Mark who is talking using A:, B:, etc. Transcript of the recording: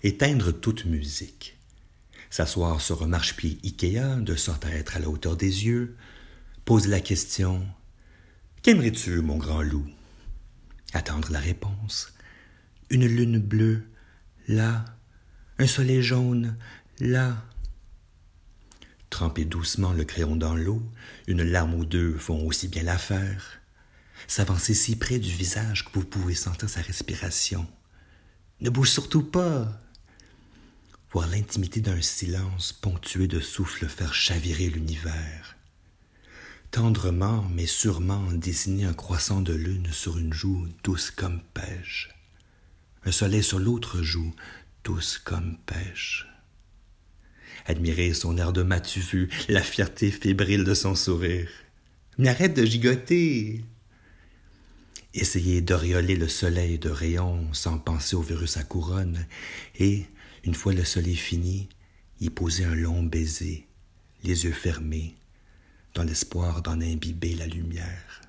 A: éteindre toute musique, s'asseoir sur un marchepied Ikea de sorte à être à la hauteur des yeux, poser la question « Qu'aimerais-tu, mon grand loup ?» Attendre la réponse « Une lune bleue, là, un soleil jaune, là. » Tremper doucement le crayon dans l'eau, une larme ou deux font aussi bien l'affaire. S'avancer si près du visage que vous pouvez sentir sa respiration. Ne bouge surtout pas. Voir l'intimité d'un silence ponctué de souffles faire chavirer l'univers. Tendrement mais sûrement dessiner un croissant de lune sur une joue douce comme pêche. Un soleil sur l'autre joue, douce comme pêche. Admirer son air de matu vu, la fierté fébrile de son sourire. Mais arrête de gigoter! Essayer d'auréoler le soleil de rayons sans penser au virus à couronne et, une fois le soleil fini, y poser un long baiser, les yeux fermés, dans l'espoir d'en imbiber la lumière.